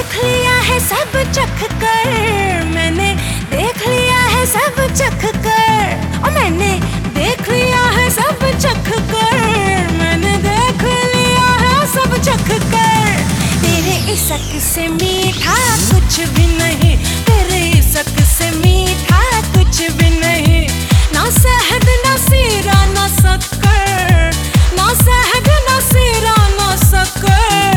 देख लिया है सब चख कर, मैंने देख लिया है सब चख कर, और मैंने देख लिया है सब चख कर, मैंने देख लिया है सब चख कर। तेरे इश्क से मीठा कुछ भी नहीं, तेरे इश्क से मीठा कुछ भी नहीं। ना शहद ना सीरा ना शक्कर, ना शहद ना सीरा ना शक्कर।